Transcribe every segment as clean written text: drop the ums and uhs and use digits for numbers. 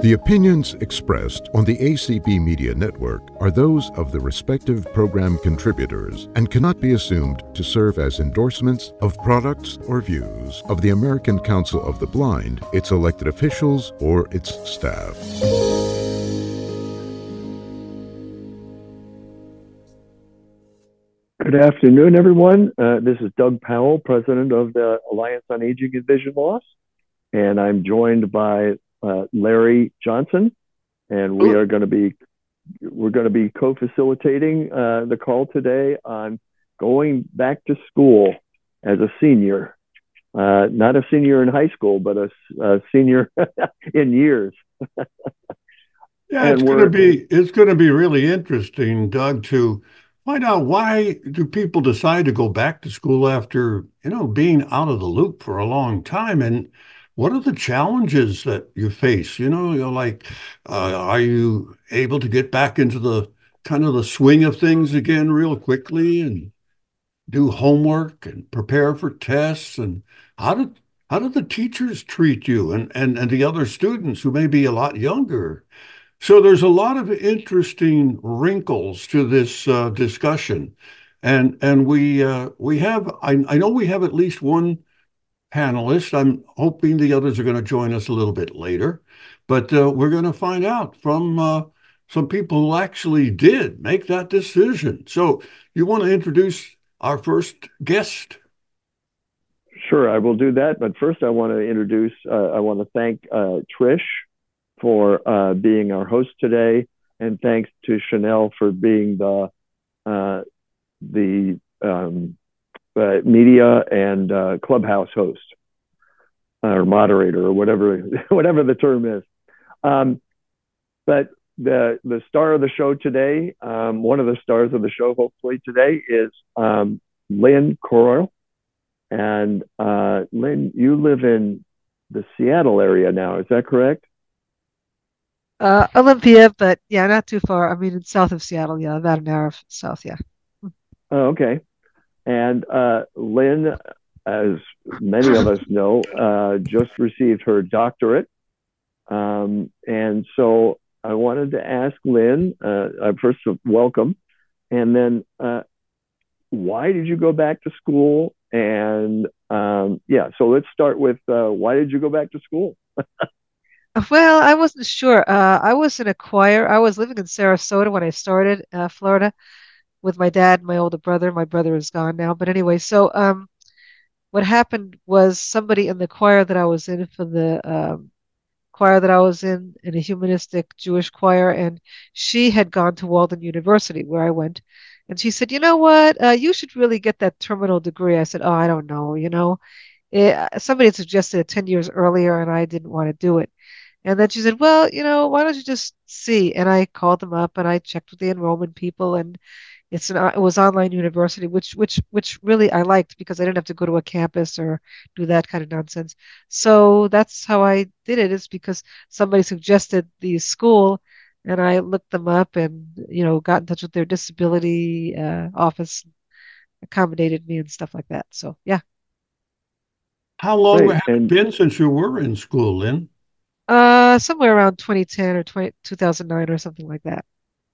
The opinions expressed on the ACB Media Network are those of the respective program contributors and cannot be assumed to serve as endorsements of products or views of the American Council of the Blind, its elected officials, or its staff. Good afternoon, everyone. This is Doug Powell, president of the Alliance on Aging and Vision Loss, and I'm joined by Larry Johnson, and we're going to be co-facilitating the call today on going back to school as a senior, not a senior in high school, but a senior in years. Yeah, it's going to be really interesting, Doug, to find out why do people decide to go back to school after, being out of the loop for a long time, and what are the challenges that you face? Are you able to get back into the kind of the swing of things again real quickly and do homework and prepare for tests? And how did the teachers treat you and the other students who may be a lot younger? So there's a lot of interesting wrinkles to this discussion, and we have I know we have at least one panelist. I'm hoping the others are going to join us a little bit later, but we're going to find out from some people who actually did make that decision. So you want to introduce our first guest? Sure, I will do that. But first, I want to thank Trish for being our host today, and thanks to Chanel for being the media and clubhouse host or moderator or whatever the term is. But the star of the show today, one of the stars of the show hopefully today, is Lynn Coyle. And Lynn, you live in the Seattle area now, is that correct? Olympia, but yeah, not too far. I mean, in south of Seattle, yeah, about an hour south, yeah. Oh, okay. And Lynn, as many of us know, just received her doctorate. And so I wanted to ask Lynn, first, welcome. And then why did you go back to school? And so let's start with why did you go back to school? Well, I wasn't sure. I was in a choir. I was living in Sarasota when I started, Florida, with my dad and my older brother. My brother is gone now. But anyway, so what happened was somebody in the choir that I was in, for the choir that I was in a humanistic Jewish choir, and she had gone to Walden University, where I went. And she said, you know what, you should really get that terminal degree. I said, oh, I don't know, somebody had suggested it 10 years earlier, and I didn't want to do it. And then she said, well, why don't you just see? And I called them up and I checked with the enrollment people, and it was online university, which really I liked, because I didn't have to go to a campus or do that kind of nonsense. So that's how I did it, is because somebody suggested the school, and I looked them up and, got in touch with their disability office, accommodated me and stuff like that. So, yeah. How long has it been since you were in school, Lynn? Somewhere around 2010 or 2009 or something like that.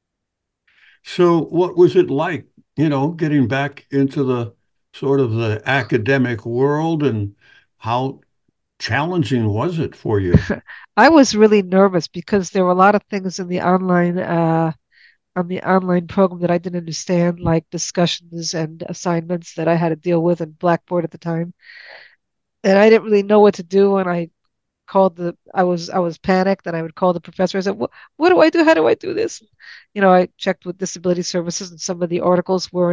So what was it like, getting back into the sort of the academic world, and how challenging was it for you? I was really nervous because there were a lot of things in the online program that I didn't understand, like discussions and assignments that I had to deal with in Blackboard at the time. And I didn't really know what to do, and I was panicked, and I would call the professor. I said, what do I do? How do I do this? I checked with disability services, and some of the articles were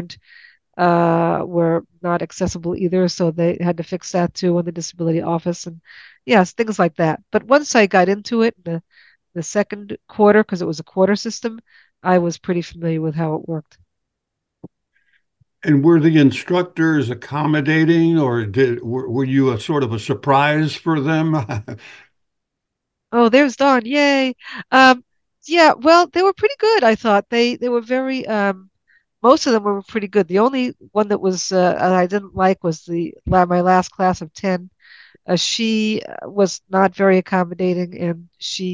not accessible either. So they had to fix that too in the disability office, and yes, things like that. But once I got into it, the second quarter, because it was a quarter system, I was pretty familiar with how it worked. And were the instructors accommodating, or were you a sort of a surprise for them? Oh, there's Dawn. Yay. Yeah, well, they were pretty good, I thought. They were very most of them were pretty good. The only one that was I didn't like was my last class of 10. She was not very accommodating, and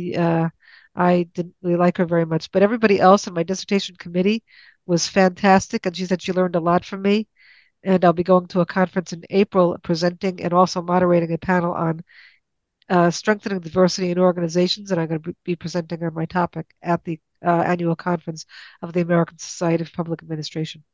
I didn't really like her very much. But everybody else in my dissertation committee was fantastic, and she said she learned a lot from me. And I'll be going to a conference in April presenting and also moderating a panel on strengthening diversity in organizations, and I'm going to be presenting on my topic at the annual conference of the American Society of Public Administration.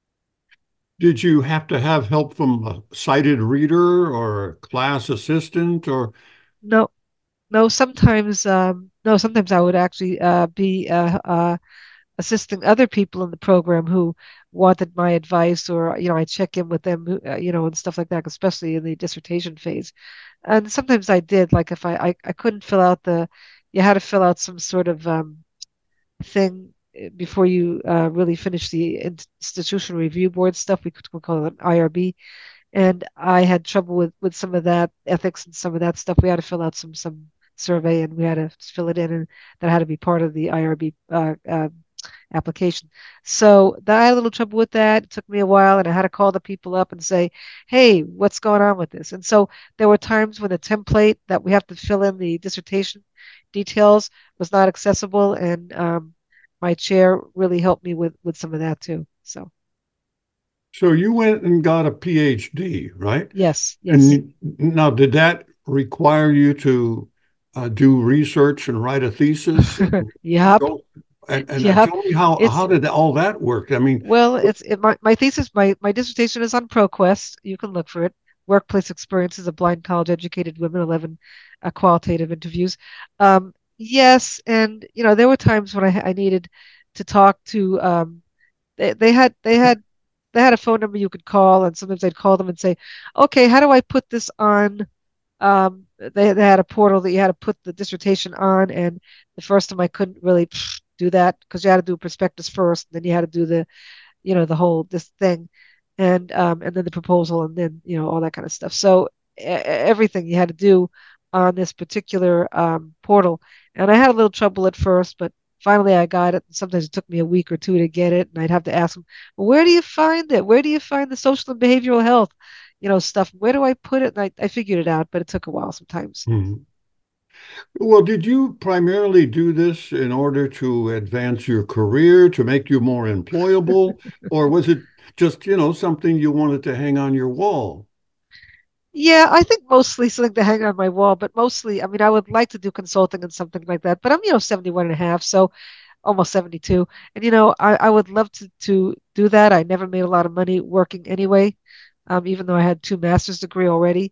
Did you have to have help from a sighted reader or a class assistant or? No, no. Sometimes, no. Sometimes I would actually be assisting other people in the program who wanted my advice, or I check in with them, and stuff like that, especially in the dissertation phase. And sometimes I did, like if I couldn't fill out you had to fill out some sort of thing before you really finish the institutional review board stuff. We call it an IRB, and I had trouble with some of that ethics and some of that stuff. We had to fill out some survey, and we had to fill it in, and that had to be part of the IRB application. So I had a little trouble with that. It took me a while, and I had to call the people up and say, "Hey, what's going on with this?" And so there were times when the template that we have to fill in the dissertation details was not accessible, and my chair really helped me with some of that too. So you went and got a PhD, right? Yes. And now, did that require you to do research and write a thesis? Yep. And yep. Tell me how did all that work? I mean, well, my thesis, my dissertation is on ProQuest. You can look for it. Workplace Experiences of Blind College Educated Women, 11 qualitative interviews. Yes, and there were times when I needed to talk to. They had a phone number you could call, and sometimes I'd call them and say, "Okay, how do I put this on?" They had a portal that you had to put the dissertation on, and the first time I couldn't really do that because you had to do a prospectus first, and then you had to do the whole this thing, and then the proposal, and then all that kind of stuff. So everything you had to do on this particular portal, and I had a little trouble at first, but finally I got it. Sometimes it took me a week or two to get it, and I'd have to ask them, well, where do you find it? Where do you find the social and behavioral health, stuff? Where do I put it? And I figured it out, but it took a while sometimes. Mm-hmm. Well, did you primarily do this in order to advance your career, to make you more employable, or was it just, something you wanted to hang on your wall? Yeah, I think mostly something to hang on my wall, but mostly, I mean, I would like to do consulting and something like that, but I'm, 71 and a half, so almost 72. And, I would love to do that. I never made a lot of money working anyway, even though I had 2 master's degree already.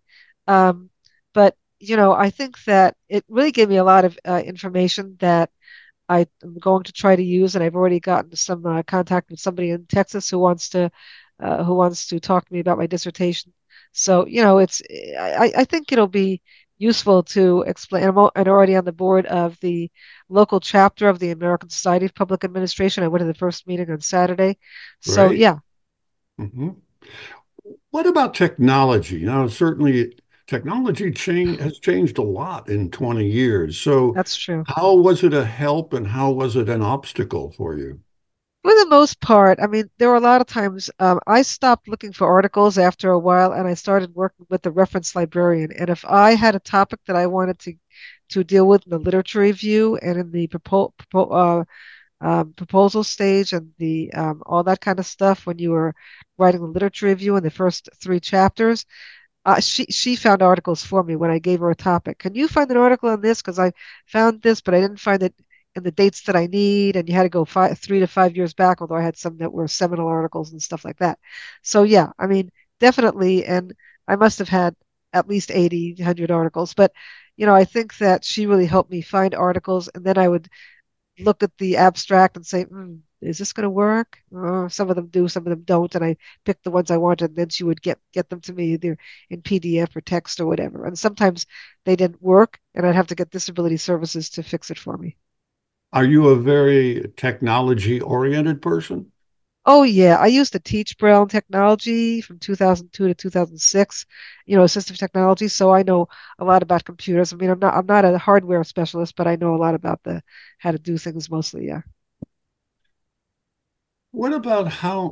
But I think that it really gave me a lot of information that I'm going to try to use, and I've already gotten some contact with somebody in Texas who wants to talk to me about my dissertation. So I think it'll be useful to explain. I'm already on the board of the local chapter of the American Society of Public Administration. I went to the first meeting on Saturday. So right. Yeah. Mm-hmm. What about technology? Now, certainly technology has changed a lot in 20 years. So that's true. How was it a help and how was it an obstacle for you? For the most part, I mean, there were a lot of times I stopped looking for articles after a while, and I started working with the reference librarian. And if I had a topic that I wanted to deal with in the literature review and in the proposal stage and the all that kind of stuff, when you were writing the literature review in the first 3 chapters, she found articles for me when I gave her a topic. Can you find an article on this? Because I found this, but I didn't find it in the dates that I need. And you had to go 3 to 5 years back, although I had some that were seminal articles and stuff like that. So yeah, I mean, definitely. And I must have had at least 80, 100 articles. But, I think that she really helped me find articles. And then I would look at the abstract and say, is this going to work? Some of them do, some of them don't. And I picked the ones I wanted, and then she would get them to me either in PDF or text or whatever. And sometimes they didn't work, and I'd have to get disability services to fix it for me. Are you a very technology-oriented person? Oh yeah, I used to teach Braille technology from 2002 to 2006, assistive technology. So I know a lot about computers. I mean, I'm not a hardware specialist, but I know a lot about how to do things mostly. Yeah. What about how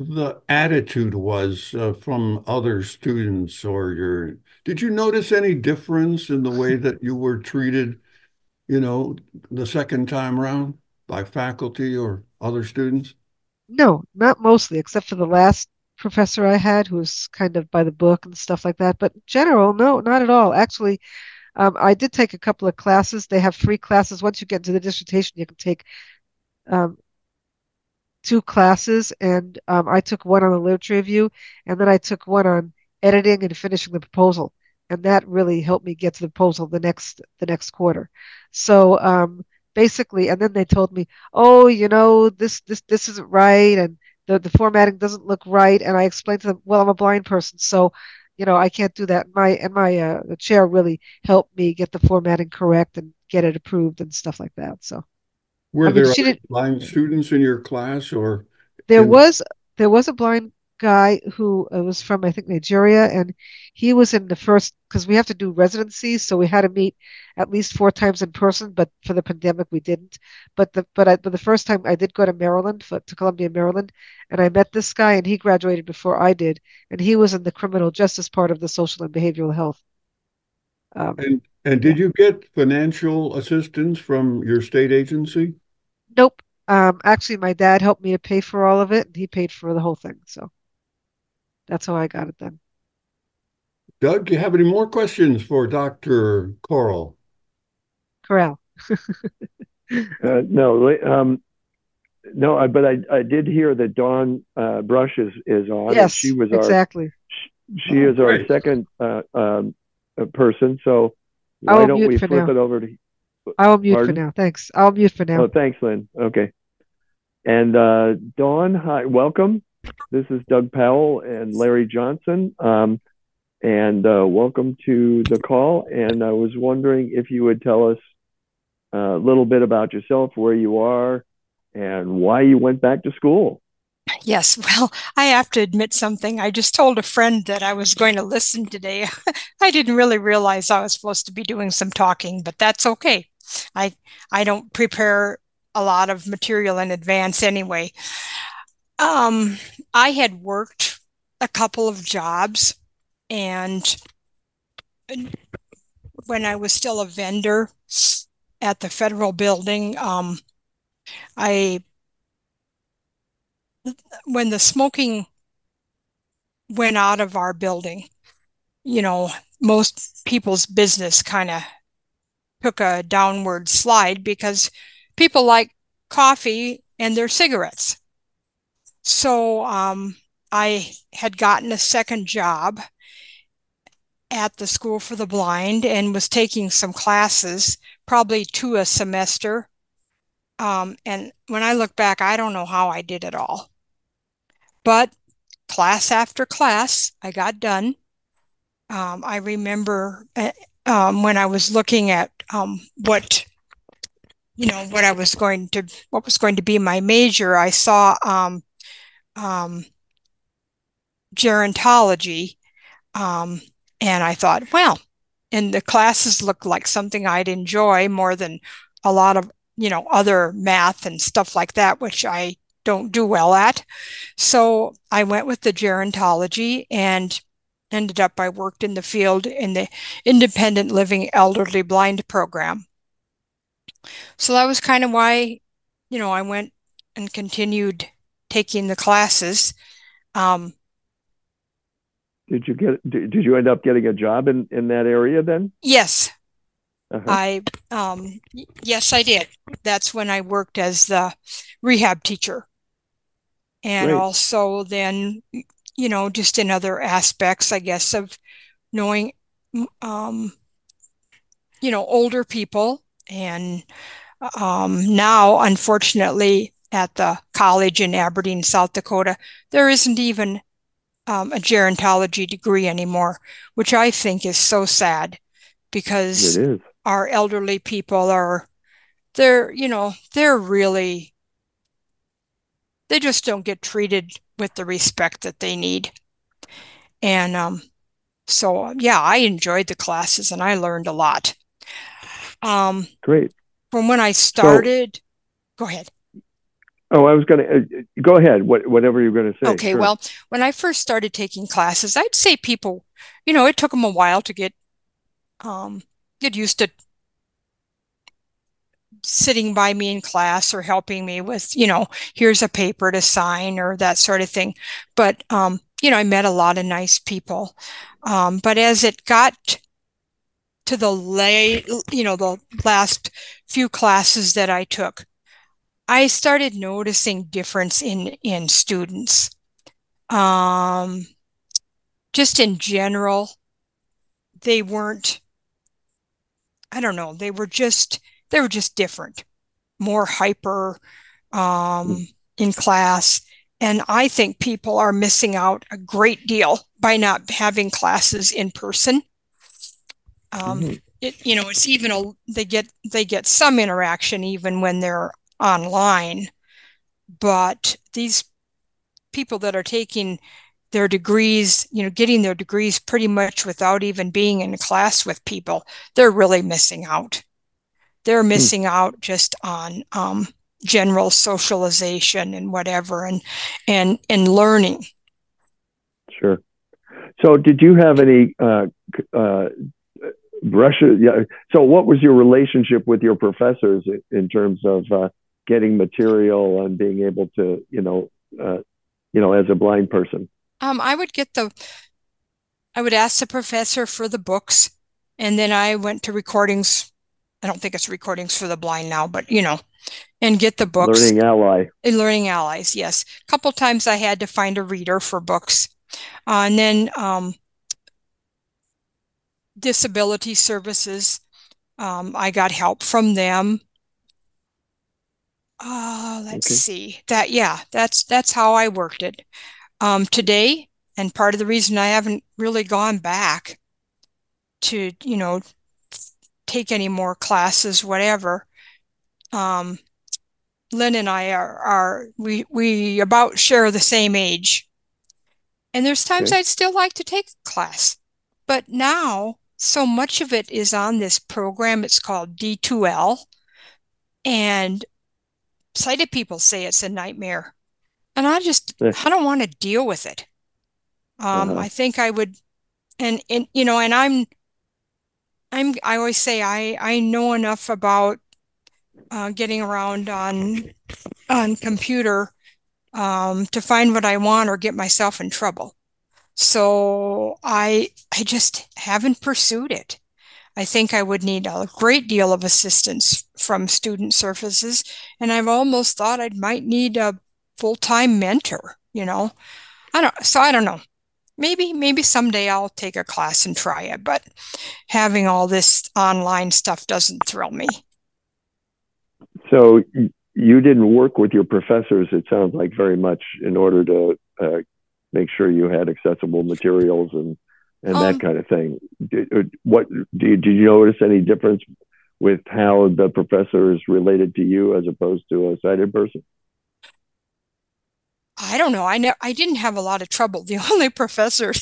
the attitude was from other students did you notice any difference in the way that you were treated, the second time around by faculty or other students? No, not mostly, except for the last professor I had who was kind of by the book and stuff like that. But in general, no, not at all. Actually, I did take a couple of classes. They have free classes. Once you get into the dissertation, you can take um, two classes, and I took one on the literature review, and then I took one on editing and finishing the proposal, and that really helped me get to the proposal the next quarter. So basically, and then they told me, oh, this isn't right, and the formatting doesn't look right, and I explained to them, well, I'm a blind person, so I can't do that. My the chair really helped me get the formatting correct and get it approved and stuff like that. So. I Were mean, there she other did. blind students in your class or There in? was there was a blind guy who was from I think Nigeria, and he was in the first because we have to do residencies, so we had to meet at least 4 times in person. But for the pandemic, we didn't. But the first time I did go to Maryland to Columbia, Maryland, and I met this guy, and he graduated before I did, and he was in the criminal justice part of the social and behavioral health. Um, And yeah. did you get financial assistance from your state agency? Nope. Actually, my dad helped me to pay for all of it, and he paid for the whole thing. So that's how I got it done. Doug, do you have any more questions for Dr. Coral? Corral. No, no, but I did hear that Dawn Brush is on, and Yes, exactly. she is our Great. second person. So I why will don't mute we for flip now. it over to? I will mute for Pardon? now. Thanks. I'll mute for now. Oh, thanks, Lynn. Okay. And Dawn, hi, welcome. This is Doug Powell and Larry Johnson. And welcome to the call. And I was wondering if you would tell us a little bit about yourself, where you are, and why you went back to school. Yes, well, I have to admit something. I just told a friend that I was going to listen today. I didn't really realize I was supposed to be doing some talking, but that's okay. I I don't prepare a lot of material in advance anyway. Um, I had worked a couple of jobs, and when I was still a vendor at the federal building, I when the smoking went out of our building, you know, most people's business kind of took a downward slide because people like coffee and their cigarettes. So I had gotten a second job at the School for the Blind and was taking some classes, probably 2 a semester. And when I look back, I don't know how I did it all. But class after class, I got done. I remember when I was looking at what was going to be my major, I saw gerontology, and I thought, well, and the classes looked like something I'd enjoy more than a lot of other math and stuff like that, which I don't do well at. So I went with the gerontology and ended up I worked in the field in the independent living elderly blind program. So that was kind of why, I went and continued taking the classes. Um, Did you end up getting a job in that area then? yes, Uh-huh. yes, I did. That's when I worked as the rehab teacher. And Great. also then, just in other aspects, I guess, of knowing, um, older people. And now, unfortunately, at the college in Aberdeen, South Dakota, there isn't even a gerontology degree anymore, which I think is so sad It because is. our elderly people they're really, they just don't get treated with the respect that they need. And so, yeah, I enjoyed the classes and I learned a lot. Um, Great. from when I So started, go ahead. Oh, I was going to go ahead. Whatever you're going to say. Okay, Sure. well, when I first started taking classes, I'd say people, it took them a while to get used to sitting by me in class or helping me with, here's a paper to sign or that sort of thing. But I met a lot of nice people. But as it got to the last few classes that I took, I started noticing difference in students. Just in general, they weren't, I don't know, they were just different, more hyper in class. And I think people are missing out a great deal by not having classes in person. It's even they get some interaction even when they're online, but these people that are taking their degrees, getting their degrees pretty much without even being in class with people, they're really missing out. They're missing out just on general socialization and whatever, and learning. Sure. So, did you have any brushes? Yeah. So, what was your relationship with your professors in terms of getting material and being able to, as a blind person? I would ask the professor for the books, and then I went to recordings. I don't think it's recordings for the blind now, but and get the books. Learning Ally. Learning Allies, yes. A couple times I had to find a reader for books. And then disability services, I got help from them. Let's see. That's how I worked it. Today, and part of the reason I haven't really gone back to, take any more classes, whatever. Lynn and I we about share the same age. And there's times I'd still like to take a class. But now so much of it is on this program. It's called D2L. And sighted people say it's a nightmare. And I don't want to deal with it. I think I would, and I always say I know enough about getting around on computer to find what I want or get myself in trouble. So I just haven't pursued it. I think I would need a great deal of assistance from student services, and I've almost thought I might need a full-time mentor, I don't know. Maybe someday I'll take a class and try it, but having all this online stuff doesn't thrill me. So you didn't work with your professors, it sounds like, very much in order to make sure you had accessible materials and that kind of thing. Did you notice any difference with how the professors related to you as opposed to a sighted person? I don't know. I didn't have a lot of trouble. The only professor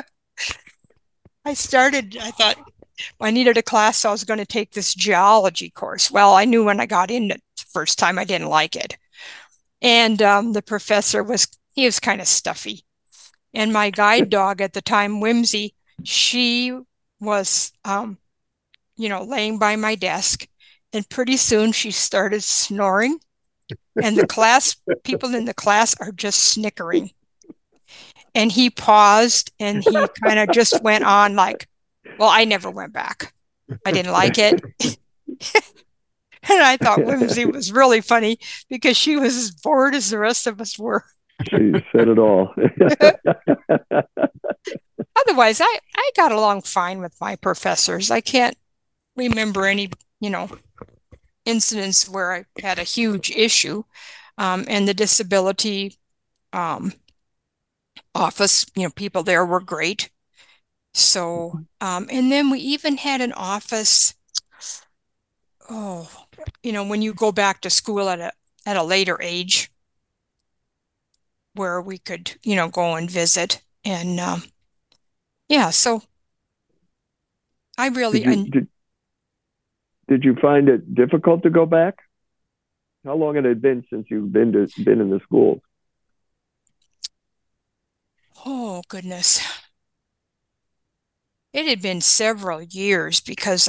I thought I needed a class, so I was going to take this geology course. Well, I knew when I got in it the first time I didn't like it. And the professor was kind of stuffy. And my guide dog at the time, Whimsy, she was, laying by my desk. And pretty soon she started snoring. And people in the class are just snickering. And he paused and he kind of just went on like, well, I never went back. I didn't like it. And I thought Whimsy was really funny because she was as bored as the rest of us were. She said it all. Otherwise, I got along fine with my professors. I can't remember any, incidents where I had a huge issue. And the disability office, people there were great. So, and then we even had an office, when you go back to school at a later age, where we could, go and visit. And so I really... Did you find it difficult to go back? How long had it been since you've been in the schools? Oh, goodness. It had been several years because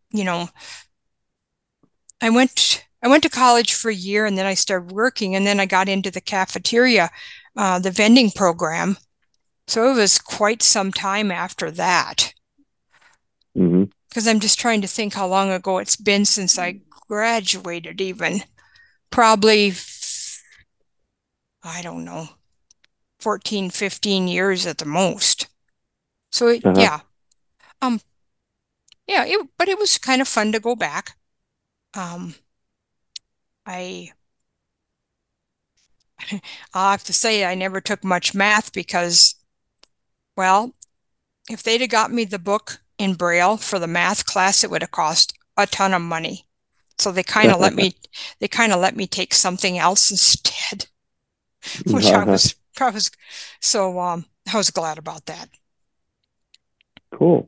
I went to college for a year and then I started working and then I got into the cafeteria, the vending program. So it was quite some time after that. Mm-hmm. Because I'm just trying to think how long ago it's been since I graduated, even. Probably, I don't know, 14, 15 years at the most. So Uh-huh. yeah. Um, yeah, but it was kind of fun to go back. Um, I I'll have to say I never took much math because, well, if they'd have got me the book in Braille for the math class, it would have cost a ton of money. So they kind of let me take something else instead, which I was so I was glad about that. Cool.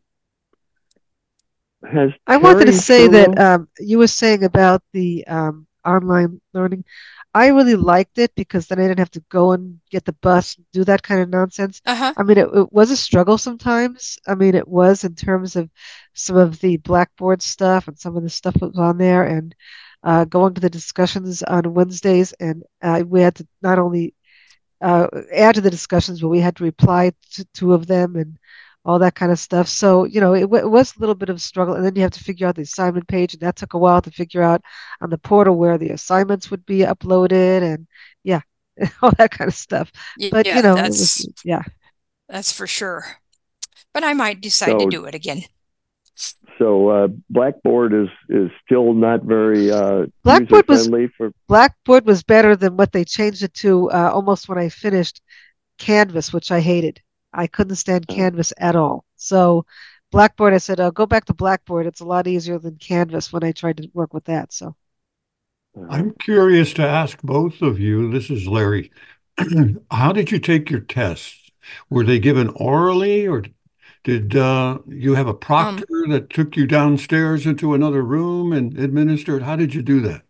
I wanted to say that you were saying about the online learning. I really liked it because then I didn't have to go and get the bus and do that kind of nonsense. Uh-huh. I mean, it was a struggle sometimes. I mean, it was in terms of some of the Blackboard stuff and some of the stuff that was on there, and going to the discussions on Wednesdays. And we had to not only add to the discussions, but we had to reply to two of them and all that kind of stuff. So, it was a little bit of a struggle. And then you have to figure out the assignment page, and that took a while to figure out on the portal where the assignments would be uploaded and yeah, all that kind of stuff. But, Yeah, it was, yeah. That's for sure. But I might decide to do it again. So Blackboard is still not very Blackboard user-friendly Blackboard was better than what they changed it to almost when I finished Canvas, which I hated. I couldn't stand Canvas at all. So Blackboard, I said, go back to Blackboard. It's a lot easier than Canvas when I tried to work with that. So I'm curious to ask both of you. This is Larry. How did you take your tests? Were they given orally, or did you have a proctor that took you downstairs into another room and administered? How did you do that?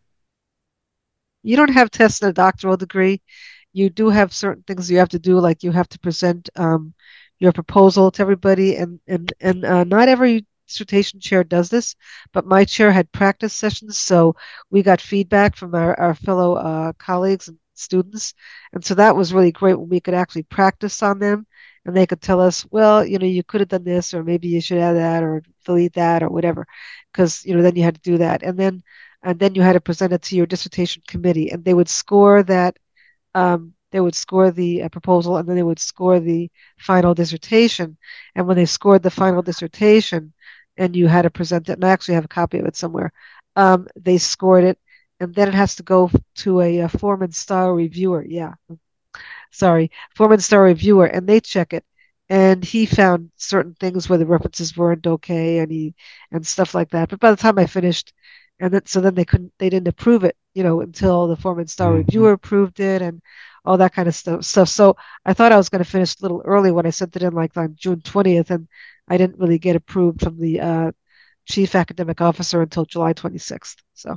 You don't have tests in a doctoral degree. You do have certain things you have to do, like you have to present your proposal to everybody, and not every dissertation chair does this, but my chair had practice sessions, so we got feedback from our fellow colleagues and students, and so that was really great when we could actually practice on them, and they could tell us, well, you could have done this, or maybe you should add that, or delete that, or whatever, because then you had to do that, and then you had to present it to your dissertation committee, and they would score that. They would score the proposal, and then they would score the final dissertation. And when they scored the final dissertation, and you had to present it, and I actually have a copy of it somewhere, they scored it, and then it has to go to a Forman style reviewer. Yeah, sorry, Forman style reviewer, and they check it. And he found certain things where the references weren't okay, and stuff like that. But by the time I finished, so then they didn't approve it, until the Forman style reviewer approved it, and all that kind of stuff. So I thought I was going to finish a little early when I sent it in, like on June 20th, and I didn't really get approved from the chief academic officer until July 26th. So.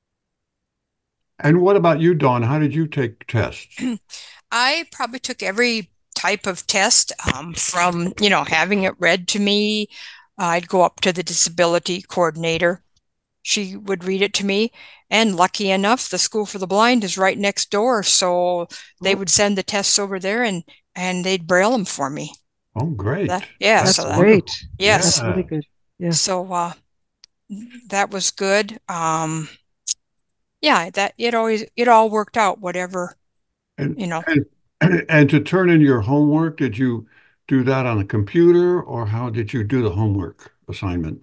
And what about you, Dawn? How did you take tests? I probably took every type of test, from, having it read to me. I'd go up to the disability coordinator. She would read it to me. And lucky enough, the School for the Blind is right next door. So they would send the tests over there and they'd braille them for me. Oh, great. That's great. Yes. That's really good. Yeah. So that was good. Yeah, it all worked out, whatever, And to turn in your homework, did you do that on a computer, or how did you do the homework assignments?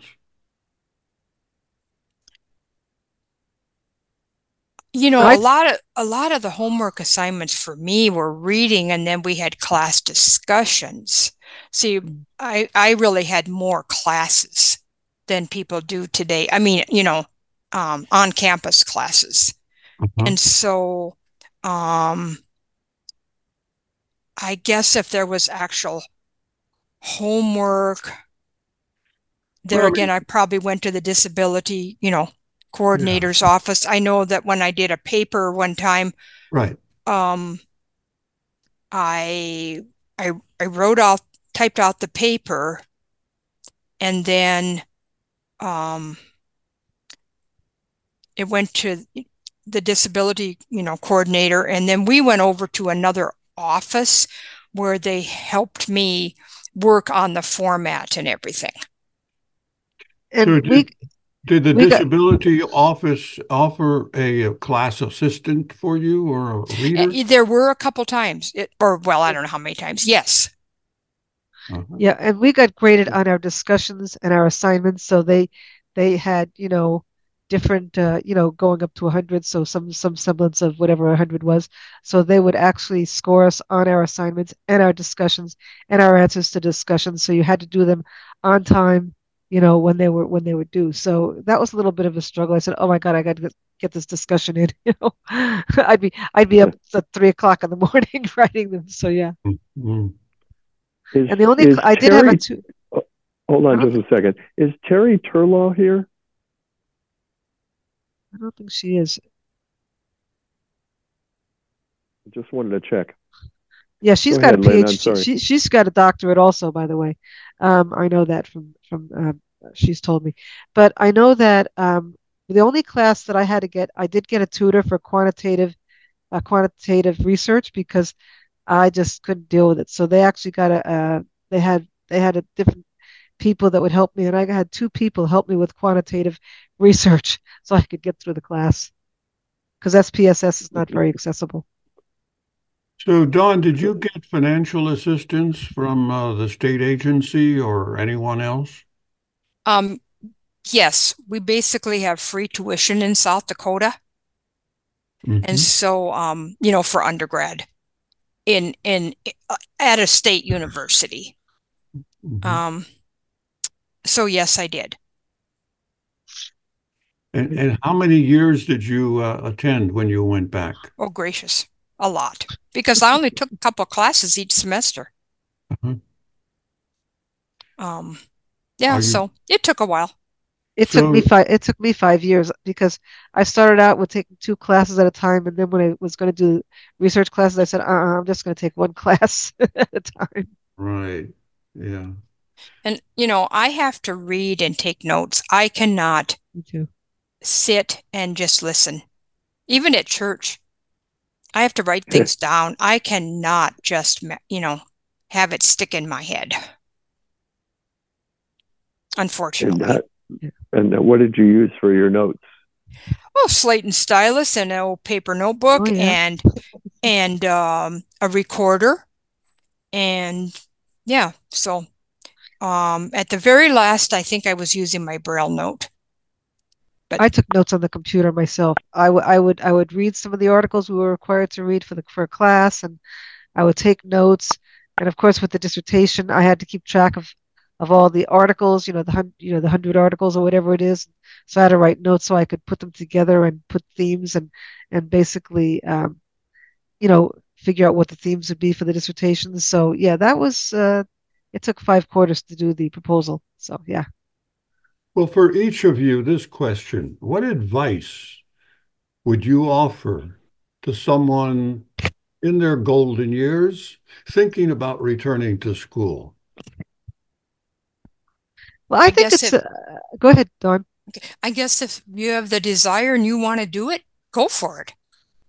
A lot of the homework assignments for me were reading, and then we had class discussions. See, I really had more classes than people do today. I mean, on campus classes. And so I guess if there was actual homework, there again, I probably went to the disability, coordinator's office. I know that when I did a paper one time, right. I typed out the paper, and then it went to the disability, coordinator, and then we went over to another office where they helped me work on the format and everything. And so did the disability office offer a class assistant for you or a reader? There were a couple times, I don't know how many times. Yes. Yeah, and we got graded on our discussions and our assignments. So they had, different, going up to 100. So some semblance of whatever 100 was. So they would actually score us on our assignments and our discussions and our answers to discussions. So you had to do them on time, when they were due. So that was a little bit of a struggle. I said, "Oh my God, I got to get this discussion in." I'd be up at 3:00 in the morning writing them. So yeah. Mm-hmm. And the only I did have a two. Hold on just a second. Is Terry Turlaw here? I don't think she is. I just wanted to check. Yeah, she's got a PhD. She's got a doctorate also, by the way. I know that from she's told me. But I know that the only class that I did get a tutor for quantitative research because I just couldn't deal with it. So they actually got they had a different people that would help me, and I had 2 people help me with quantitative research so I could get through the class because SPSS is not very accessible. So, Dawn, did you get financial assistance from the state agency or anyone else? Yes, we basically have free tuition in South Dakota. Mm-hmm. And so, for undergrad at a state university. Mm-hmm. So yes, I did. And how many years did you attend when you went back? Oh, gracious. A lot, because I only took a couple of classes each semester. Uh-huh. So it took a while. It took me 5 years because I started out with taking 2 classes at a time, and then when I was going to do research classes, I said, I'm just going to take 1 class at a time. Right. Yeah. And I have to read and take notes. I cannot sit and just listen. Even at church, I have to write things down. I cannot just, have it stick in my head. Unfortunately. And what did you use for your notes? Well, slate and stylus and an old paper notebook and a recorder. And so at the very last, I think I was using my Braille note. But I took notes on the computer myself. I would read some of the articles we were required to read for a class, and I would take notes. And of course, with the dissertation, I had to keep track of all the articles, the 100 articles or whatever it is. So I had to write notes so I could put them together and put themes and basically, figure out what the themes would be for the dissertation. So yeah, that was it took 5 quarters to do the proposal. So yeah. Well, for each of you, this question: what advice would you offer to someone in their golden years thinking about returning to school? Well, I think it's go ahead, Dawn. Okay. I guess if you have the desire and you want to do it, go for it.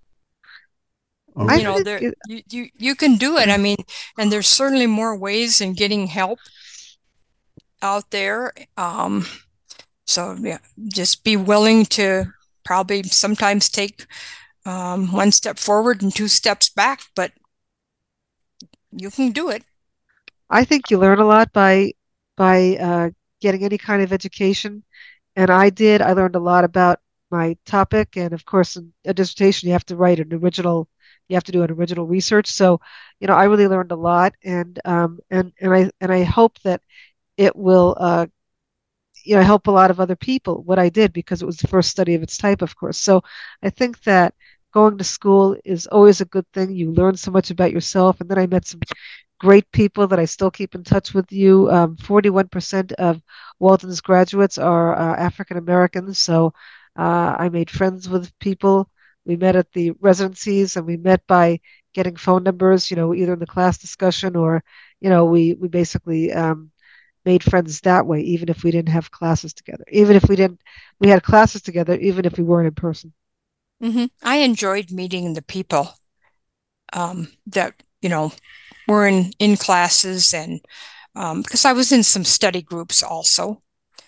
Okay. You can do it. I mean, and there's certainly more ways in getting help out there. So yeah, just be willing to probably sometimes take 1 step forward and 2 steps back, but you can do it. I think you learn a lot by getting any kind of education, and I learned a lot about my topic, and of course, in a dissertation, you have to do an original research. So, I really learned a lot, and I hope that it will help a lot of other people what I did, because it was the first study of its type, of course. So I think that going to school is always a good thing. You learn so much about yourself. And then I met some great people that I still keep in touch with. 41% of Walden's graduates are African Americans. So I made friends with people. We met at the residencies, and we met by getting phone numbers, either in the class discussion or, we basically made friends that way, even if we didn't have classes together. Even if we had classes together, even if we weren't in person. I enjoyed meeting the people that, were in classes, and because I was in some study groups also.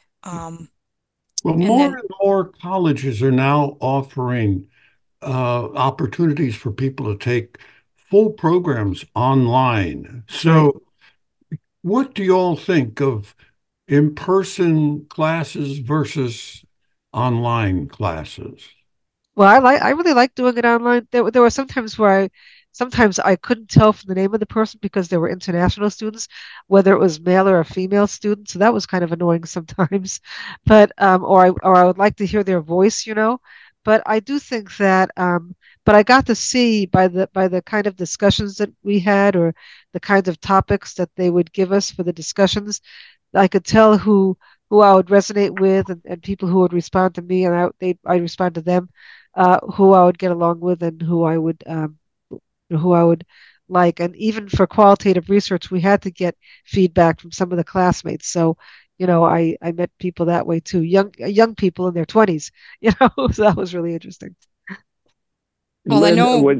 Well, more and more colleges are now offering opportunities for people to take full programs online. So, what do you all think of in-person classes versus online classes? Well, I really like doing it online. There were some times where sometimes I couldn't tell from the name of the person because there were international students, whether it was male or a female student. So that was kind of annoying sometimes. But or I would like to hear their voice. But I do think that but I got to see by the kind of discussions that we had, or the kinds of topics that they would give us for the discussions, I could tell who I would resonate with, and people who would respond to me, and I respond to them, who I would get along with, and who I would like. And even for qualitative research, we had to get feedback from some of the classmates. So, I met people that way too, young people in their 20s, so that was really interesting. Well, Lynn, I know.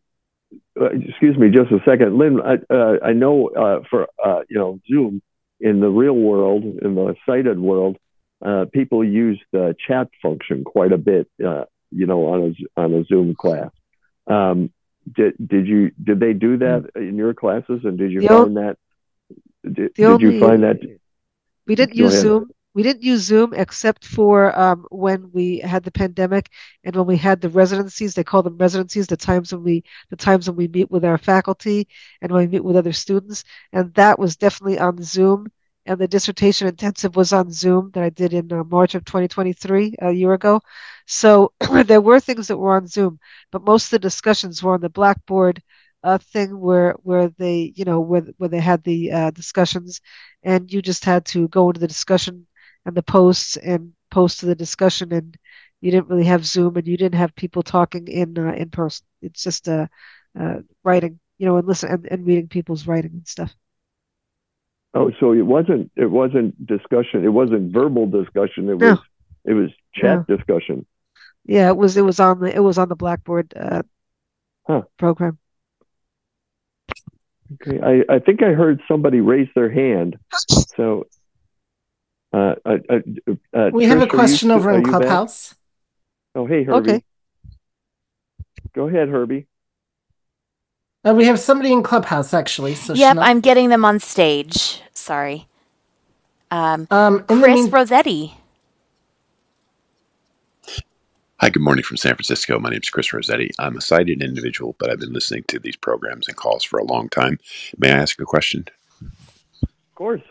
Excuse me just a second. Lynn, I know for Zoom, in the real world, in the sighted world, people use the chat function quite a bit, on a Zoom class. Did they do that in your classes, and did you find that? Did you find that? We didn't use Zoom. We didn't use Zoom except for when we had the pandemic and when we had the residencies. They call them residencies, the times when we meet with our faculty and when we meet with other students, and that was definitely on Zoom. And the dissertation intensive was on Zoom that I did in March of 2023, a year ago. So there were things that were on Zoom, but most of the discussions were on the Blackboard thing where they where they had the discussions, and you just had to go into the discussion and the posts and post to the discussion, and you didn't really have Zoom, and you didn't have people talking in person. It's just writing, and listen and reading people's writing and stuff. Oh, so it wasn't discussion. It wasn't verbal discussion. It was chat discussion. Yeah, it was on the Blackboard program. Okay, I think I heard somebody raise their hand. So we have a question over in Clubhouse. Back? Oh, hey, Herbie. Okay. Go ahead, Herbie. We have somebody in Clubhouse, actually. So yep, I'm getting them on stage. Sorry. Chris Rossetti. Hi, good morning from San Francisco. My name is Chris Rossetti. I'm a sighted individual, but I've been listening to these programs and calls for a long time. May I ask a question? Of course.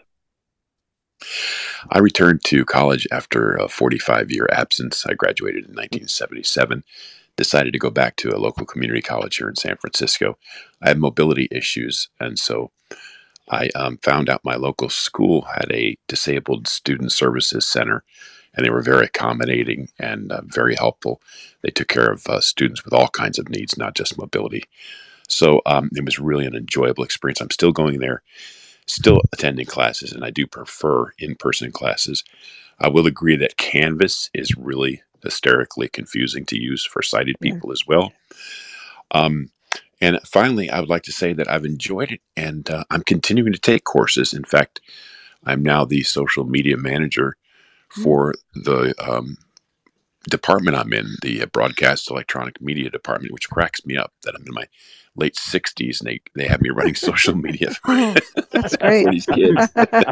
I returned to college after a 45-year absence. I graduated in 1977. Decided to go back to a local community college here in San Francisco. I had mobility issues, and so I found out my local school had a disabled student services center, and they were very accommodating and very helpful. They took care of students with all kinds of needs, not just mobility. So it was really an enjoyable experience. I'm still going there, still attending classes, and I do prefer in-person classes. I will agree that Canvas is really hysterically confusing to use for sighted people as well. And finally, I would like to say that I've enjoyed it, and I'm continuing to take courses. In fact, I'm now the social media manager for the department I'm in, the broadcast electronic media department, which cracks me up that I'm in my late 60s and they have me running social media That's great. for these kids.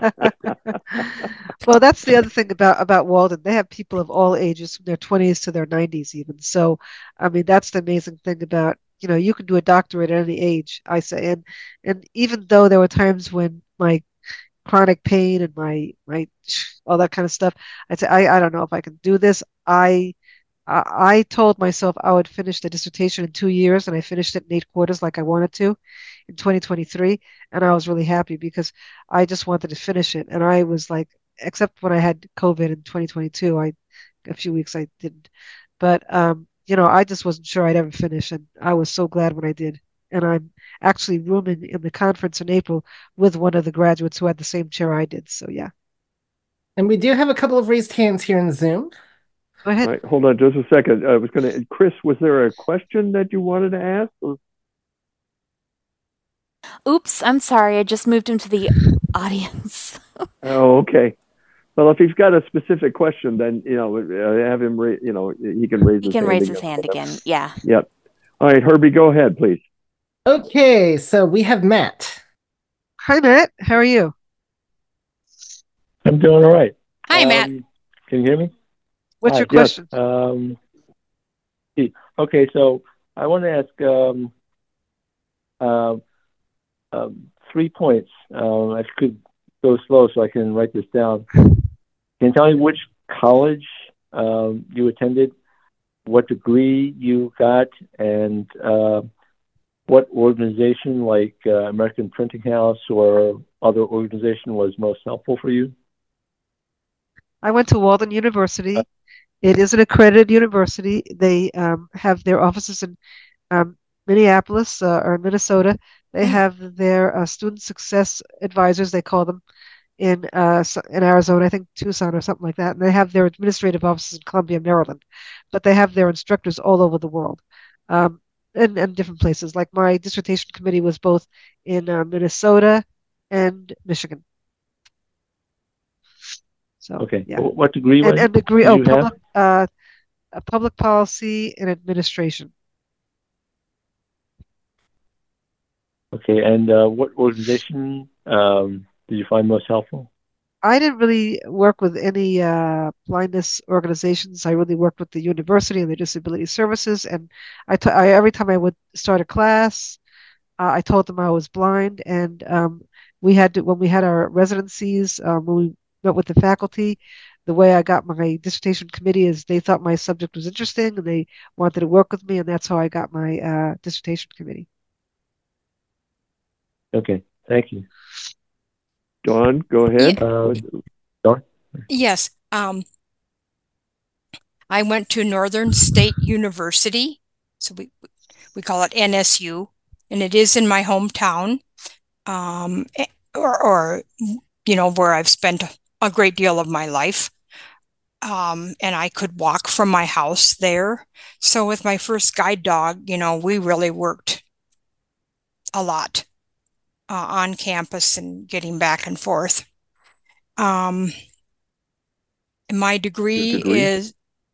Well, that's the other thing about Walden. They have people of all ages, from their 20s to their 90s even. So, I mean, that's the amazing thing about, you can do a doctorate at any age, I say. And even though there were times when my chronic pain and my all that kind of stuff, I'd say, I don't know if I can do this. I told myself I would finish the dissertation in 2 years, and I finished it in 8 quarters like I wanted to in 2023. And I was really happy because I just wanted to finish it. And I was like, except when I had COVID in 2022, I a few weeks I didn't. But I just wasn't sure I'd ever finish, and I was so glad when I did. And I'm actually rooming in the conference in April with one of the graduates who had the same chair I did. So yeah. And we do have a couple of raised hands here in Zoom. Go ahead. All right, hold on just a second. I was going to, Chris, was there a question that you wanted to ask? Oops, I'm sorry. I just moved him to the audience. Oh, okay. Well, if he's got a specific question, then have him. He can raise. He can raise his hand again. Yeah. Yep. All right, Herbie, go ahead, please. Okay, so we have Matt. Hi, Matt. How are you? I'm doing all right. Hi, Matt. Can you hear me? What's your question? Yes. Okay, so I want to ask 3 points. I could go slow so I can write this down. Can you tell me which college you attended, what degree you got, and what organization like American Printing House or other organization was most helpful for you? I went to Walden University. It is an accredited university. They have their offices in Minneapolis or Minnesota. They have their student success advisors, they call them, in Arizona, I think Tucson or something like that. And they have their administrative offices in Columbia, Maryland. But they have their instructors all over the world, and different places. Like my dissertation committee was both in Minnesota and Michigan. So, okay. Yeah. What degree was and degree? Public policy and administration. Okay, and what organization did you find most helpful? I didn't really work with any blindness organizations. I really worked with the university and the disability services. And every time I would start a class, I told them I was blind. And when we had our residencies, when we met with the faculty, the way I got my dissertation committee is they thought my subject was interesting and they wanted to work with me. And that's how I got my dissertation committee. Okay, thank you. Dawn, go ahead. Dawn? Yes. I went to Northern State University, so we call it NSU, and it is in my hometown, or where I've spent a great deal of my life. And I could walk from my house there. So with my first guide dog, we really worked a lot on campus and getting back and forth. My degree is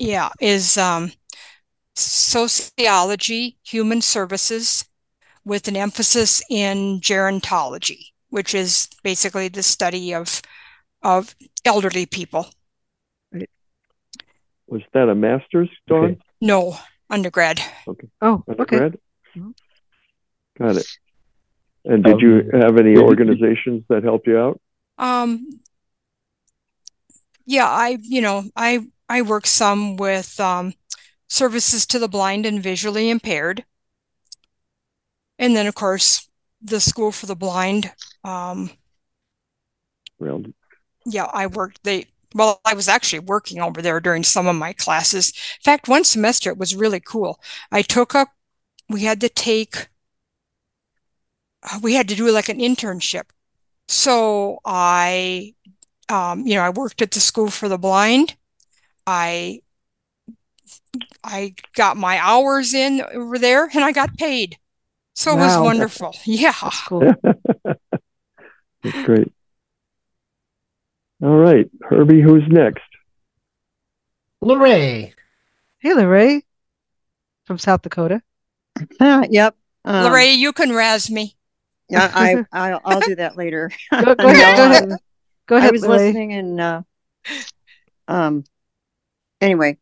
sociology, human services, with an emphasis in gerontology, which is basically the study of elderly people. Right. Was that a master's, Dawn? Okay. No, undergrad. Okay. Oh, undergrad? Okay. Got it. And did you have any organizations that helped you out? Yeah, I work some with services to the blind and visually impaired. And then, of course, the School for the Blind. Yeah, I was actually working over there during some of my classes. In fact, one semester it was really cool. We had to do like an internship. So I worked at the School for the Blind. I got my hours in over there and I got paid. So It was wonderful. Yeah. That's cool. That's great. All right. Herbie, who's next? Lorraine. Hey, Lorraine. From South Dakota. Yep. Lorraine, you can razz me. Yeah, I'll do that later. Go ahead. Go ahead. I was listening and anyway,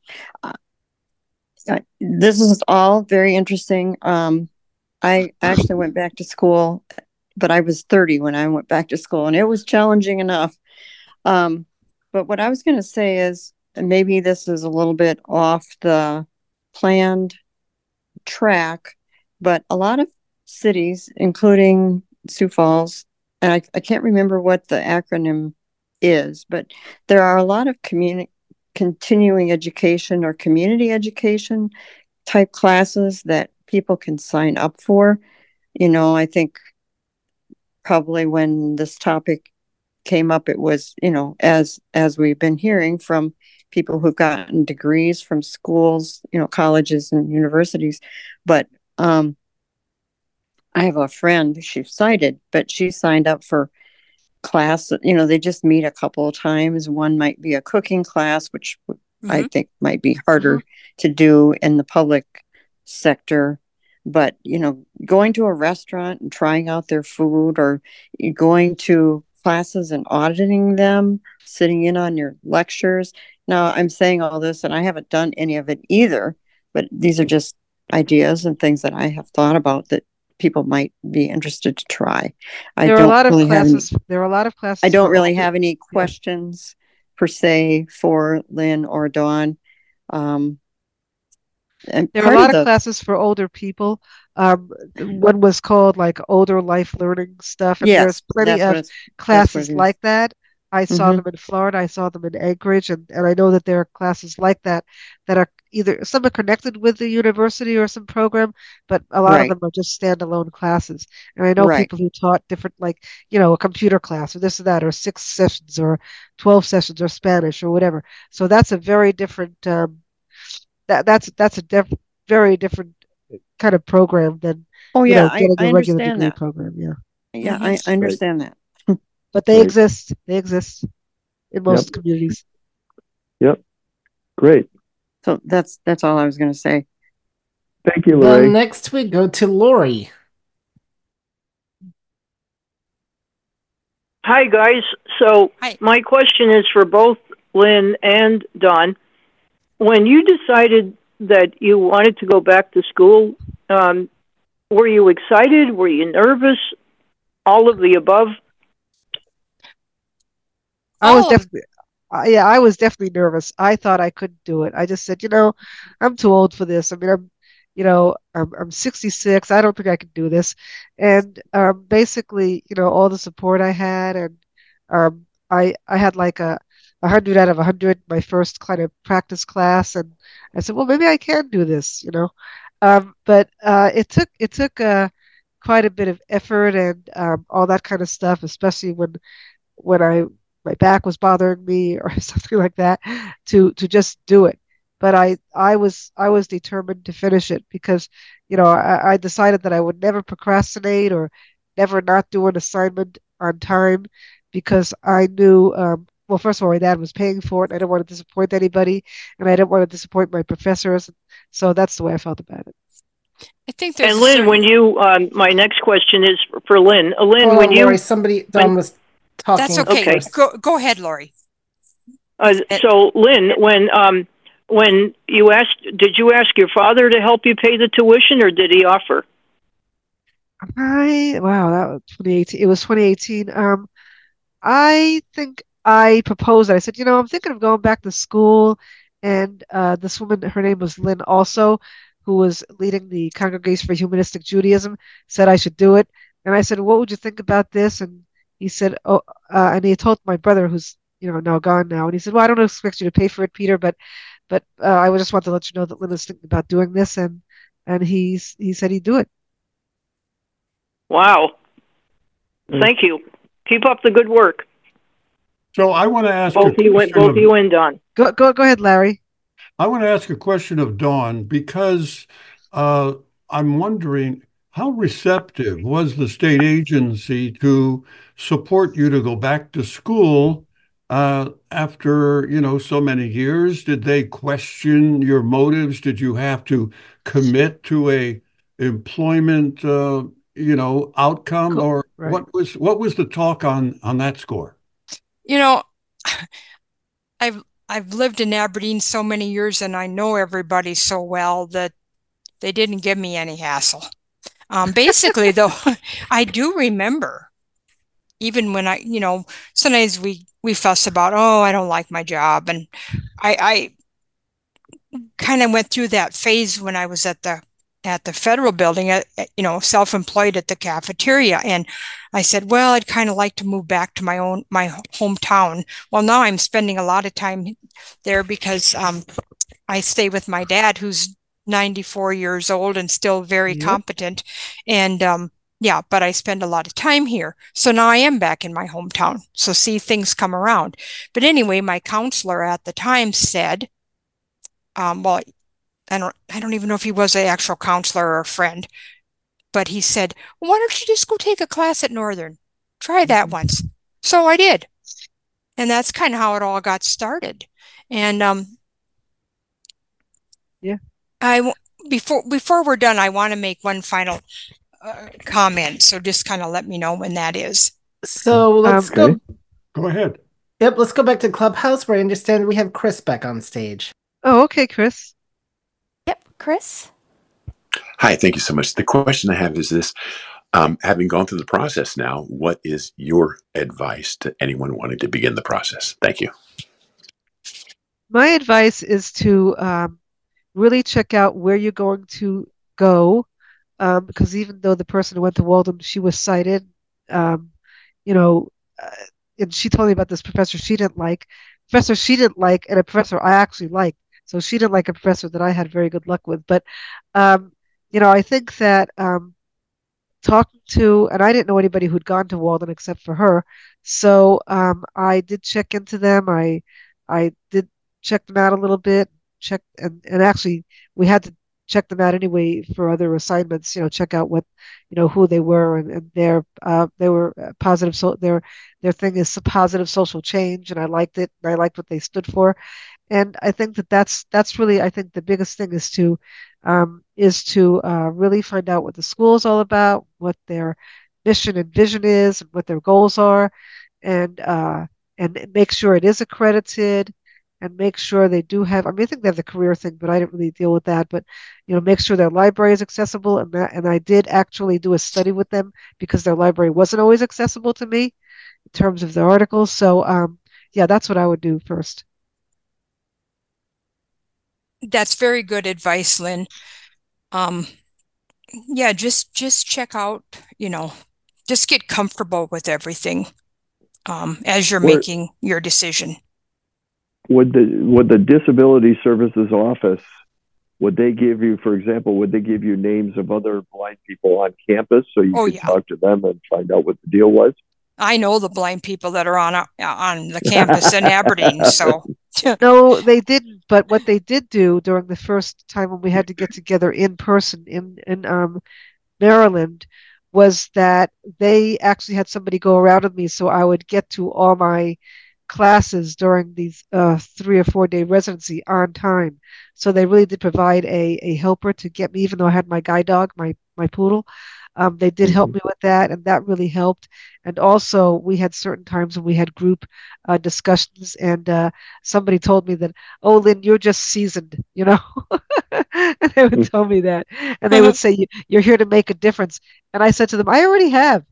this is all very interesting. I actually went back to school, but I was 30 when I went back to school, and it was challenging enough. But what I was going to say is, and maybe this is a little bit off the planned track, but a lot of cities, including Sioux Falls, and I can't remember what the acronym is, but there are a lot of continuing education or community education type classes that people can sign up for. I think probably when this topic came up, it was, as we've been hearing from people who've gotten degrees from schools, colleges and universities. But I have a friend, she's sighted, but she signed up for class. They just meet a couple of times. One might be a cooking class, which I think might be harder to do in the public sector. But, going to a restaurant and trying out their food, or going to classes and auditing them, sitting in on your lectures. Now, I'm saying all this, and I haven't done any of it either, but these are just ideas and things that I have thought about that people might be interested to try. There are a lot of classes. I don't really have any questions per se for Lynn or Dawn. And there are a lot of classes for older people. One was called like older life learning stuff. And there's plenty of classes like that. I saw them in Florida. I saw them in Anchorage. And I know that there are classes like that are either some are connected with the university or some program, but a lot of them are just standalone classes. And I know people who taught different, like, a computer class or this or that, or 6 sessions or 12 sessions or Spanish or whatever. So that's a very different that's a very different kind of program than getting a regular degree program. I understand that. But they exist. They exist in most communities. Yep. Great. So that's all I was going to say. Thank you, Lori. Next we go to Lori. Hi, guys. So my question is for both Lynn and Dawn. When you decided that you wanted to go back to school, were you excited? Were you nervous? All of the above? I was definitely nervous. I thought I couldn't do it. I just said, I'm too old for this. I mean, I'm 66. I don't think I can do this. And basically, all the support I had, and I had like 100 out of 100 my first kind of practice class, and I said, well, maybe I can do this, but it took quite a bit of effort and all that kind of stuff, especially when my back was bothering me or something like that, to just do it. But I was determined to finish it because I decided that I would never procrastinate or never not do an assignment on time, because I knew well, first of all, my dad was paying for it. I didn't want to disappoint anybody, and I didn't want to disappoint my professors. So that's the way I felt about it. I think there's. And Lynn, when you, my next question is for Lynn. Lynn, when Lori, Dawn was talking. That's okay. Go ahead, Lori. So Lynn, when you asked, did you ask your father to help you pay the tuition, or did he offer? That was 2018. It was 2018. I think I proposed it. I said, I'm thinking of going back to school. And this woman, her name was Lynn also, who was leading the Congregation for Humanistic Judaism, said I should do it. And I said, what would you think about this? And he said, and he told my brother, who's, now gone now. And he said, well, I don't expect you to pay for it, Peter, but I would just want to let you know that Lynn is thinking about doing this. And he said he'd do it. Wow. Thank you. Keep up the good work. So I want to ask both you and Dawn. Go ahead, Larry. I want to ask a question of Dawn, because I'm wondering, how receptive was the state agency to support you to go back to school after so many years? Did they question your motives? Did you have to commit to a employment outcome, or what was the talk on that score? I've lived in Aberdeen so many years, and I know everybody so well that they didn't give me any hassle. Basically, though, I do remember, even when sometimes we fuss about, I don't like my job, and I kind of went through that phase when I was at the at the federal building, self-employed at the cafeteria. And I said, well, I'd kind of like to move back to my hometown. Well, now I'm spending a lot of time there because I stay with my dad, who's 94 years old and still very competent. And but I spend a lot of time here. So now I am back in my hometown. So see, things come around. But anyway, my counselor at the time said, well, I don't even know if he was an actual counselor or a friend, but he said, well, why don't you just go take a class at Northern? Try that once. So I did. And that's kind of how it all got started. And before we're done, I want to make one final comment. So just kind of let me know when that is. So let's go. Go ahead. Yep, let's go back to Clubhouse, where I understand we have Chris back on stage. Oh, okay, Chris. Yep, Chris. Hi, thank you so much. The question I have is this. Having gone through the process now, what is your advice to anyone wanting to begin the process? Thank you. My advice is to really check out where you're going to go, because even though the person who went to Walden, she was sighted, and she told me about this professor she didn't like, and a professor I actually liked. So she didn't like a professor that I had very good luck with. But, I think that talking to, and I didn't know anybody who'd gone to Walden except for her. So I did check into them. I did check them out a little bit, and actually we had to check them out anyway for other assignments, check out what, who they were, and they were positive. So their thing is positive social change. And I liked it. And I liked what they stood for. And I think that's really, I think the biggest thing is to really find out what the school is all about, what their mission and vision is, and what their goals are, and make sure it is accredited, and make sure they do have. I mean, I think they have the career thing, but I didn't really deal with that. But make sure their library is accessible, and I did actually do a study with them because their library wasn't always accessible to me in terms of the articles. So that's what I would do first. That's very good advice, Lynn. Just check out, just get comfortable with everything as you're making your decision. Would the Disability Services Office, would they give you, for example, names of other blind people on campus so you could talk to them and find out what the deal was? I know the blind people that are on the campus in Aberdeen. So no, they didn't. But what they did do during the first time when we had to get together in person in Maryland was that they actually had somebody go around with me, so I would get to all my classes during these 3 or 4 day residency on time. So they really did provide a helper to get me, even though I had my guide dog, my poodle. They did help me with that, and that really helped. And also, we had certain times when we had group discussions, and somebody told me that, "Oh, Lynn, you're just seasoned," and they would tell me that, and they would say, "You're here to make a difference." And I said to them, "I already have."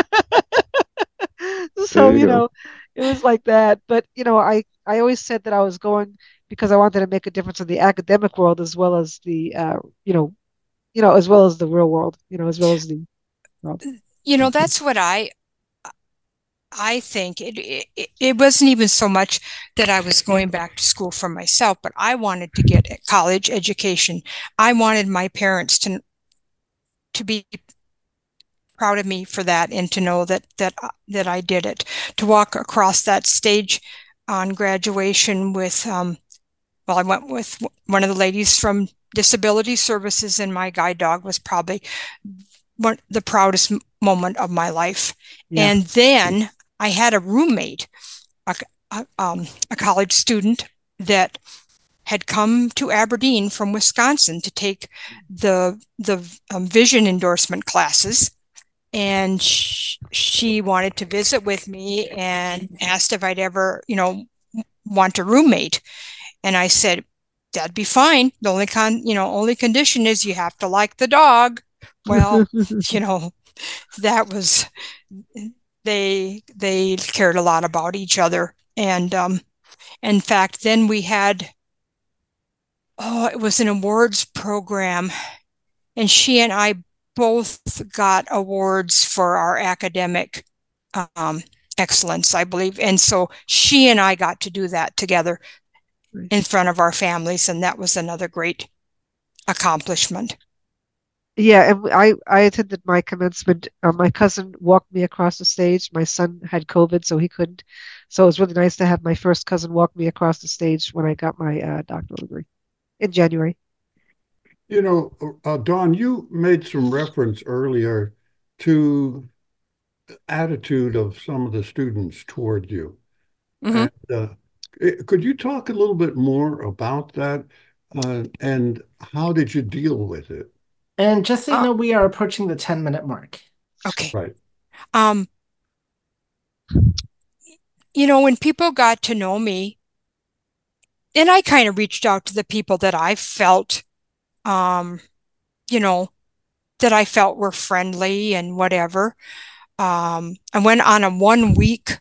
So it was like that. But I always said that I was going because I wanted to make a difference in the academic world as well as the as well as the real world, as well as the world. That's what I think. It wasn't even so much that I was going back to school for myself, but I wanted to get a college education. I wanted my parents to be proud of me for that, and to know that I did it. To walk across that stage on graduation with, I went with one of the ladies from Disability Services, and my guide dog was probably the proudest moment of my life. Yeah. And then I had a roommate, a college student that had come to Aberdeen from Wisconsin to take the vision endorsement classes. And she wanted to visit with me and asked if I'd ever, want a roommate. And I said, that'd be fine. The only condition is you have to like the dog. Well, that was, they cared a lot about each other. And in fact, then we had, it was an awards program. and she and I both got awards for our academic excellence, I believe. And so she and I got to do that together in front of our families, and that was another great accomplishment. Yeah, and I attended my commencement. My cousin walked me across the stage. My son had COVID, so he couldn't. So it was really nice to have my first cousin walk me across the stage when I got my doctoral degree in January. You know, Dawn, you made some reference earlier to the attitude of some of the students toward you. And could you talk a little bit more about that? And how did you deal with it? And just so you know, we are approaching the 10-minute mark. Okay. Right. You know, when people got to know me, and I kind of reached out to the people that I felt, you know, that I felt were friendly and whatever. I went on a 1-week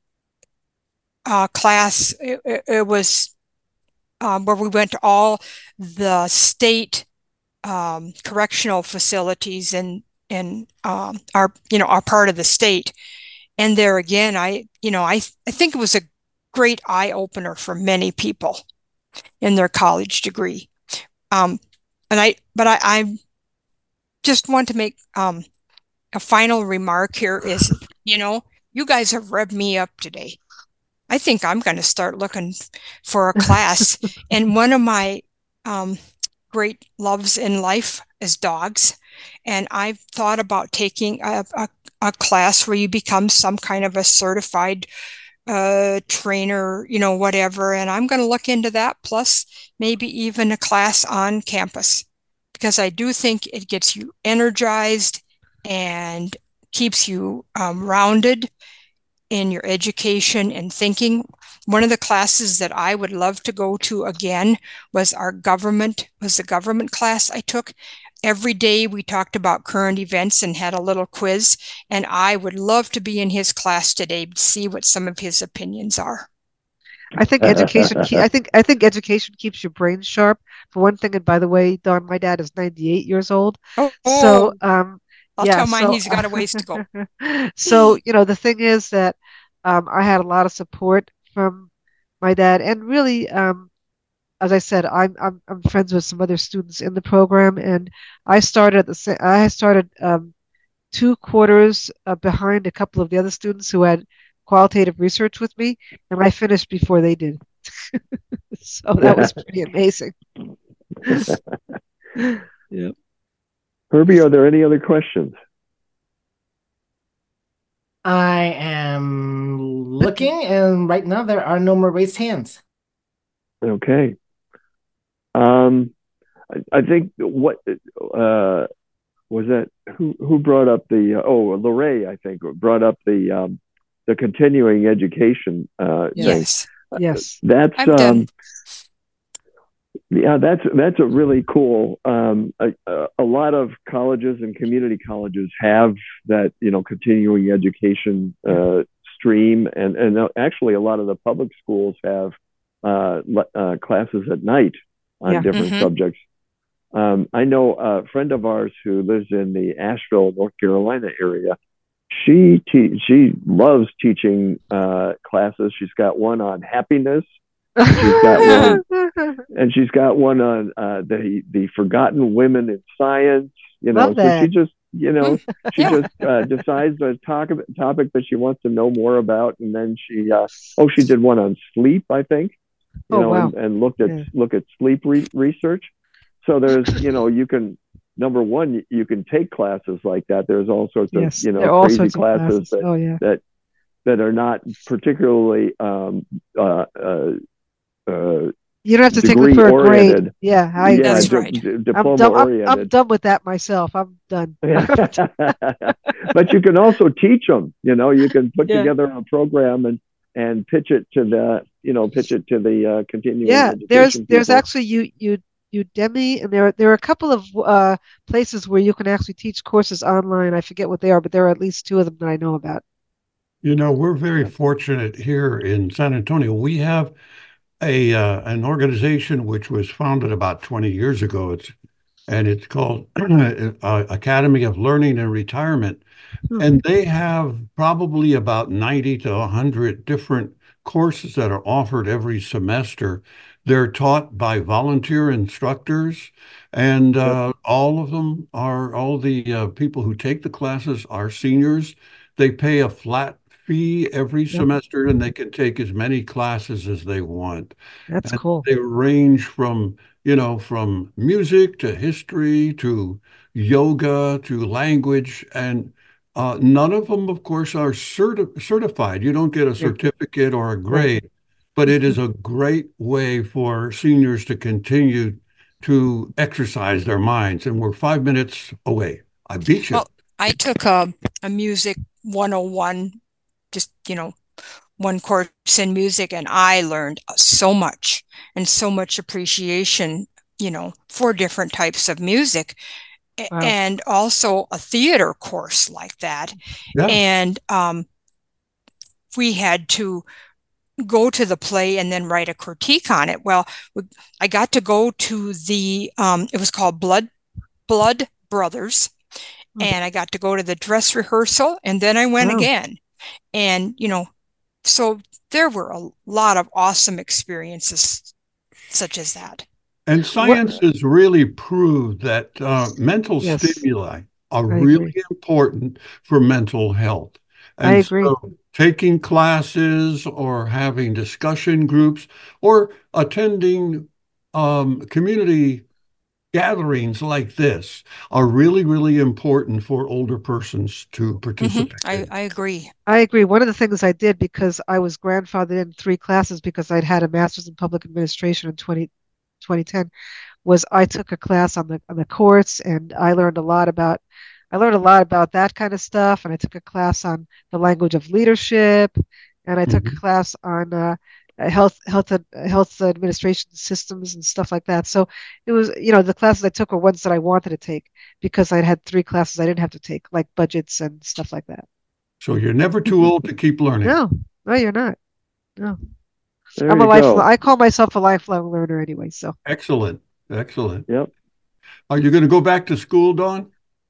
class. It was where we went to all the state correctional facilities in our, you know, our part of the state. And there again, I think it was a great eye opener for many people in their college degree. But I just want to make a final remark here is, you know, you guys have revved me up today. I think I'm going to start looking for a class. And one of my great loves in life is dogs. And I've thought about taking a class where you become some kind of a certified trainer, you know, whatever. And I'm going to look into that, plus maybe even a class on campus, because I do think it gets you energized and keeps you rounded in your education and thinking. One of the classes that I would love to go to again was the government class I took. Every day we talked about current events and had a little quiz, and I would love to be in his class today to see what some of his opinions are. I think education. I think education keeps your brain sharp. For one thing, and by the way, Dawn, my dad is 98 years old. So I'll tell mine he's got a ways to go. So, you know, the thing is that I had a lot of support from my dad, and really, as I said, I'm friends with some other students in the program, and I started 2 quarters behind a couple of the other students who had qualitative research with me, and I finished before they did. So that was pretty amazing. Yeah. Herbie, are there any other questions? I am looking, and right now there are no more raised hands. Okay. I think what was that? Who brought up the? Lorraine, I think, brought up the continuing education. Yes. Yes. That's yeah, that's a really cool. A lot of colleges and community colleges have that, you know, continuing education stream, and actually a lot of the public schools have classes at night on different subjects. I know a friend of ours who lives in the Asheville, North Carolina area. She loves teaching classes. She's got one on happiness. She's got one on the forgotten women in science. You know, so she just, you know, she just decides a topic that she wants to know more about, and then she did one on sleep, I think. You know, wow. and look at sleep research. So there's, you know, you can, number one, you can take classes like that. There's all sorts of, you know, crazy classes that are not particularly you don't have to take them for a grade. Yeah, that's right. Diploma oriented. I'm done with that myself. I'm done. But you can also teach them. You know, you can put together a program and pitch it to the continuing education. There's actually Udemy, and there are a couple of places where you can actually teach courses online. I forget what they are, but there are at least 2 of them that I know about. You know, we're very fortunate here in San Antonio. We have an organization which was founded about 20 years ago. It's and it's called Academy of Learning and Retirement. And they have probably about 90 to 100 different courses that are offered every semester. They're taught by volunteer instructors, and all the people who take the classes are seniors. They pay a flat fee every semester, and they can take as many classes as they want. That's cool. They range from music to history to yoga to language, and none of them, of course, are certified. You don't get a certificate or a grade, but it is a great way for seniors to continue to exercise their minds. And we're 5 minutes away. I beat you. Well, I took a music 101, just, one course in music, and I learned so much and so much appreciation, for different types of music. Wow. And also a theater course like that. Yeah. And we had to go to the play and then write a critique on it. Well, I got to go to the, it was called Blood Brothers. And I got to go to the dress rehearsal, and then I went again. And, so there were a lot of awesome experiences such as that. And science has really proved that mental stimuli are really important for mental health. And I agree. So taking classes or having discussion groups or attending community gatherings like this are really, really important for older persons to participate. I agree. I agree. One of the things I did, because I was grandfathered in 3 classes because I'd had a master's in public administration in 2010, was I took a class on the courts, and I learned a lot about that kind of stuff. And I took a class on the language of leadership, and I took a class on health administration systems and stuff like that. So it was, the classes I took were ones that I wanted to take because I'd had 3 classes I didn't have to take, like budgets and stuff like that. So you're never too old to keep learning. No, you're not. No. I call myself a lifelong learner anyway. So excellent. Yep. Are you going to go back to school, Dawn?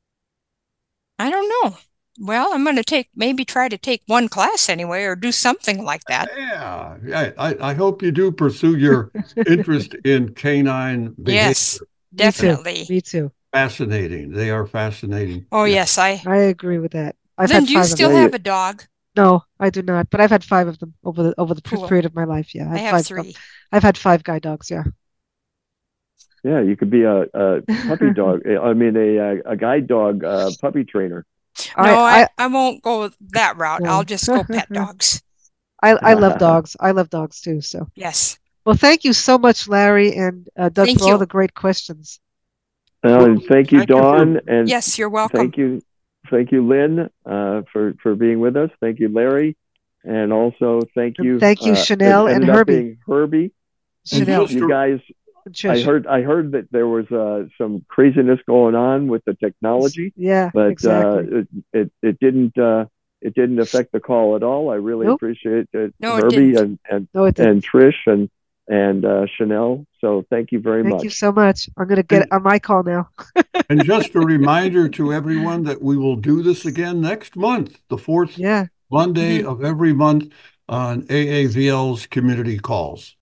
I don't know. Well, I'm going to try to take 1 class anyway, or do something like that. Yeah. I hope you do pursue your interest in canine behavior. Yes, definitely. Me too. Fascinating. They are fascinating. Oh, yes. I agree with that. Lynn, do you still have a dog? No, I do not. But I've had 5 of them over the period of my life. Yeah, I have 3. I've had 5 guide dogs. Yeah. Yeah, you could be a puppy dog. I mean, a guide dog puppy trainer. No, I won't go that route. I'll just go pet dogs. I love dogs. I love dogs too. So yes. Well, thank you so much, Larry and Doug, for all the great questions. And thank you, Dawn. And yes, you're welcome. Thank you, Lynn, for being with us. Thank you, Larry, and also thank you, Chanel and Herbie. Chanel, you guys. I heard that there was some craziness going on with the technology. Yeah, but exactly. It didn't affect the call at all. I really appreciate it, Herbie and Trish and Chanel. So thank you very much. Thank you so much. I'm going to get on my call now. And just a reminder to everyone that we will do this again next month, the 4th Monday of every month on AAVL's Community Calls.